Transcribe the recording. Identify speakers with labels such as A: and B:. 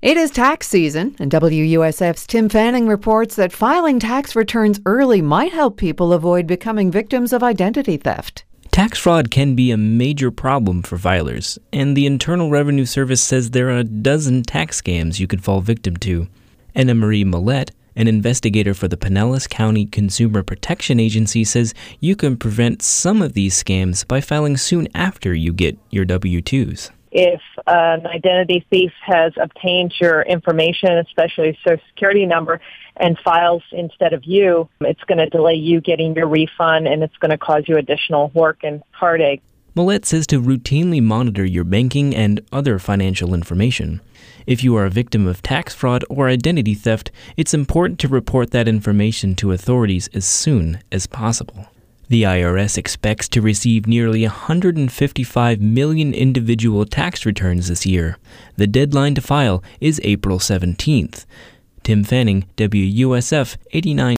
A: It is tax season, and WUSF's Tim Fanning reports that filing tax returns early might help people avoid becoming victims of identity theft.
B: Tax fraud can be a major problem for filers, and the Internal Revenue Service says there are a dozen tax scams you could fall victim to. Anna Marie Millette, an investigator for the Pinellas County Consumer Protection Agency, says you can prevent some of these scams by filing soon after you get your W-2s.
C: If an identity thief has obtained your information, especially a Social Security number, and files instead of you, it's going to delay you getting your refund, and it's going to cause you additional work and heartache.
B: Millette says to routinely monitor your banking and other financial information. If you are a victim of tax fraud or identity theft, it's important to report that information to authorities as soon as possible. The IRS expects to receive nearly 155 million individual tax returns this year. The deadline to file is April 17th. Tim Fanning, WUSF 89.